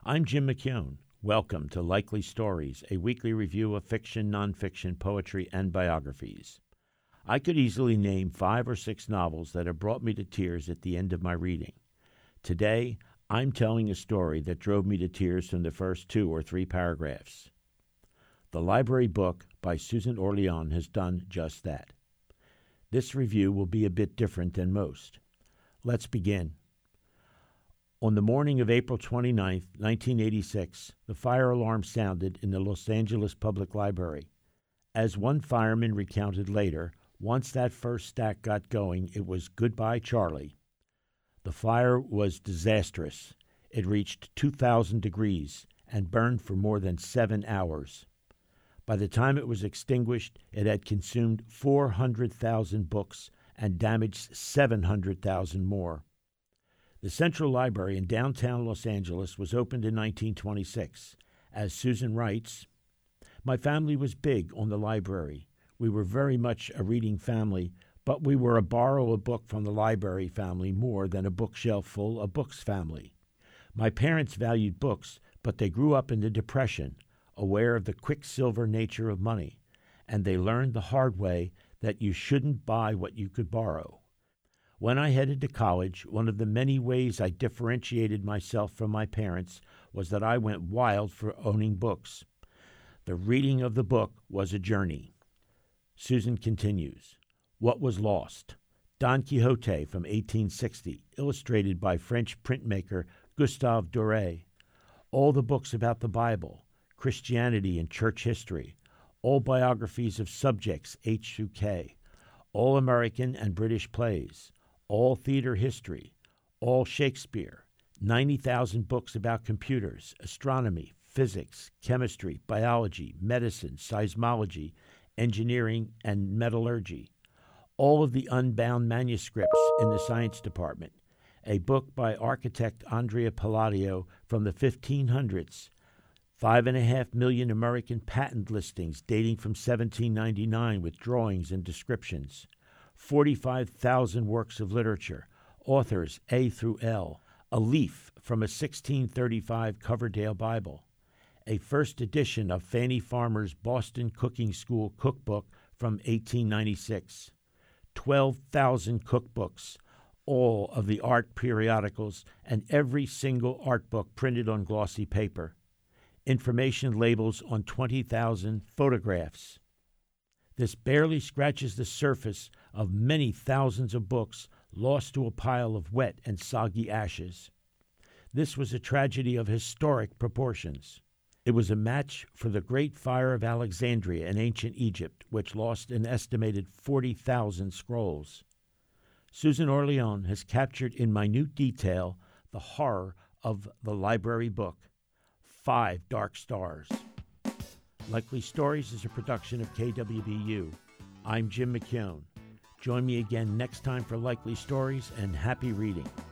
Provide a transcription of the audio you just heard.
I'm Jim McKeown. Welcome to Likely Stories, a weekly review of fiction, nonfiction, poetry, and biographies. I could easily name 5 or 6 novels that have brought me to tears at the end of my reading. Today, I'm telling a story that drove me to tears from the first 2 or 3 paragraphs. The Library Book by Susan Orlean has done just that. This review will be a bit different than most. Let's begin. On the morning of April 29, 1986, the fire alarm sounded in the Los Angeles Public Library. As one fireman recounted later, once that first stack got going, it was goodbye, Charlie. The fire was disastrous. It reached 2,000 degrees and burned for more than 7 hours. By the time it was extinguished, it had consumed 400,000 books and damaged 700,000 more. The Central Library in downtown Los Angeles was opened in 1926. As Susan writes, "My family was big on the library. We were very much a reading family, but we were a borrow a book from the library family more than a bookshelf full of books family. My parents valued books, but they grew up in the Depression, aware of the quicksilver nature of money, and they learned the hard way that you shouldn't buy what you could borrow. When I headed to college, one of the many ways I differentiated myself from my parents was that I went wild for owning books. The reading of the book was a journey." Susan continues, "What Was Lost? Don Quixote from 1860, illustrated by French printmaker Gustave Doré. All the books about the Bible, Christianity and church history, all biographies of subjects H through K, all American and British plays, all theater history, all Shakespeare, 90,000 books about computers, astronomy, physics, chemistry, biology, medicine, seismology, engineering, and metallurgy, all of the unbound manuscripts in the science department, a book by architect Andrea Palladio from the 1500s, 5.5 million American patent listings dating from 1799 with drawings and descriptions, 45,000 works of literature, authors A through L, a leaf from a 1635 Coverdale Bible, a first edition of Fannie Farmer's Boston Cooking School cookbook from 1896, 12,000 cookbooks, all of the art periodicals, and every single art book printed on glossy paper, information labels on 20,000 photographs. This barely scratches the surface of many thousands of books lost to a pile of wet and soggy ashes. This was a tragedy of historic proportions. It was a match for the Great Fire of Alexandria in ancient Egypt, which lost an estimated 40,000 scrolls. Susan Orlean has captured in minute detail the horror of the library book, 5 Dark Stars. Likely Stories is a production of KWBU. I'm Jim McKeown. Join me again next time for Likely Stories, and happy reading.